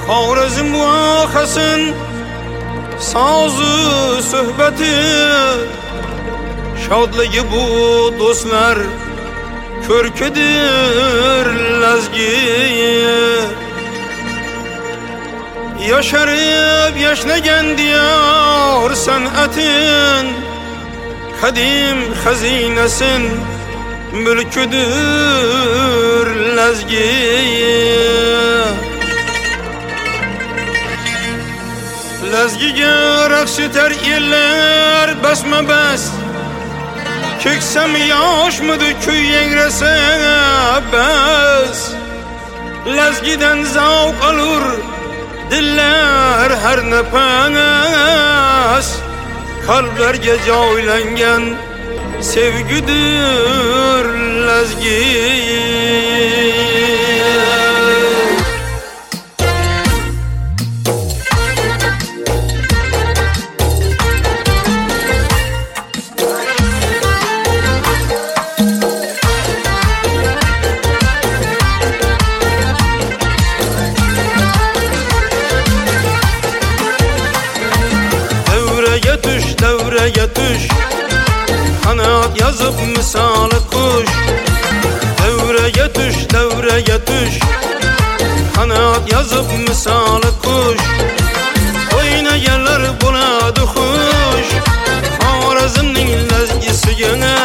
Xorazm vohasın sazı söhbeti, şadlığı bu dostlar körküdür lazgi. Yaşarıp yaşnagan diyar san'atin, kadim hazinesin mülküdür lazgi. Lazgiga raqs etar eller basma bas, keksam yoshmidi kuy yangrasa bas. Lazgidan zavq olur dillar har nafas, qalblarga joylangan sevgidir lazgi. Devreye düş, kanat yazıp misali kuş. Devreye düş, kanat yazıp misali kuş. Oynayanlar buladı huş, Xorazmning lazgisi yana